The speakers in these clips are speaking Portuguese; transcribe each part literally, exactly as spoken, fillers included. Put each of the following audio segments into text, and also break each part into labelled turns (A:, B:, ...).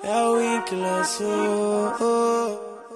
A: É o Win que lançou.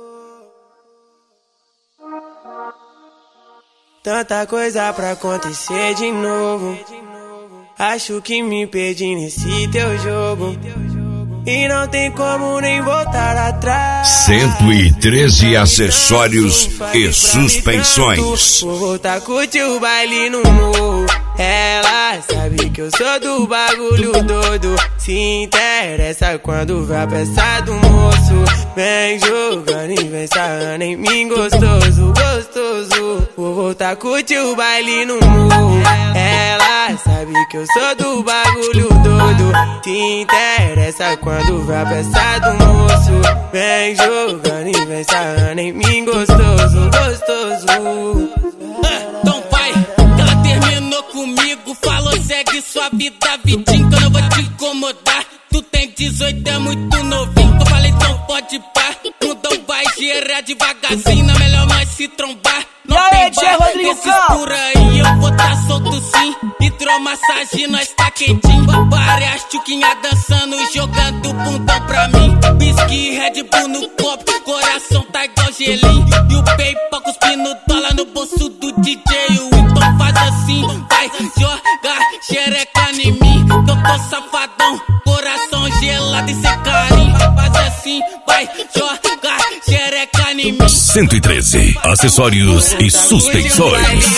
A: Tanta coisa pra acontecer de novo. Acho que me perdi nesse teu jogo. E não tem como nem voltar atrás.
B: cento e treze acessórios e suspensões.
A: Vou voltar a curtir o baile no morro. Ela sabe que eu sou do bagulho doido. Se interessa quando vai a peça do moço. Vem jogando e vem sarrando em mim gostoso, gostoso. Vou voltar a curtir o baile no morro. Ela sabe que eu sou do bagulho doido. Se interessa quando vai a peça do moço. Vem jogando e vem sarrando em mim gostoso, gostoso.
C: Então vai, ela terminou comigo, falou segue sua vida, vidinho, que eu não vou te incomodar. Tu tem dezoito, é muito novinho, eu falei então pode pá. Mudão vai gerar devagarzinho, não é melhor nós se trombar. Não tem bar, esses por aí eu vou tá solto sim. Hidromassagem, nós tá quentinho. Várias tchuquinhas dançando e jogando bundão pra mim. Whisky, Red Bull no copo, coração tá igual gelinho. E o PayPal cuspindo dólar no bolso do D J. O então faz assim, vai jogar xereca em mim, que eu tô safadão, coração gelado e sem carinho. Faz assim, vai jogar xereca em mim.
B: cento e treze acessórios e suspensões.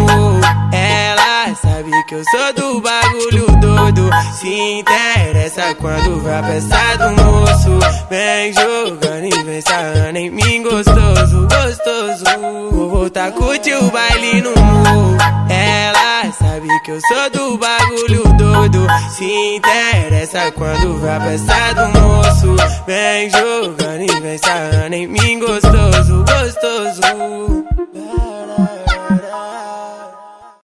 A: Ela sabe que eu sou do bagulho doido. Se interessa quando vai a peça do moço. Vem jogando e vem sarrando em mim gostoso, gostoso. Vou voltar a curtir o baile no morro. Ela sabe que eu sou do bagulho doido. Se interessa quando vai a peça do moço. Vem jogando e vem sarrando em mim gostoso.